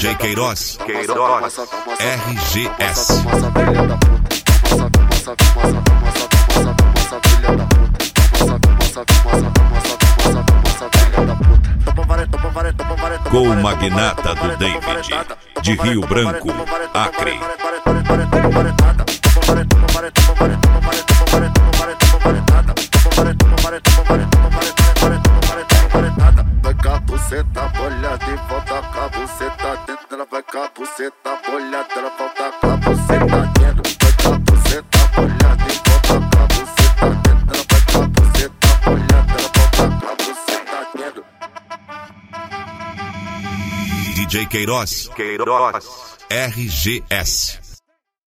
DJ Queiroz, RGS. Com o magnata do David, de Rio Branco, Acre. Vai com a buceta molhada e volta com a buceta dentro. Ela vai com a buceta molhada, ela volta com a buceta dentro. Vai com a buceta molhada e volta com a buceta dentro. Ela vai com a buceta molhada, ela volta com a buceta dentro. DJ Queiroz, RGS.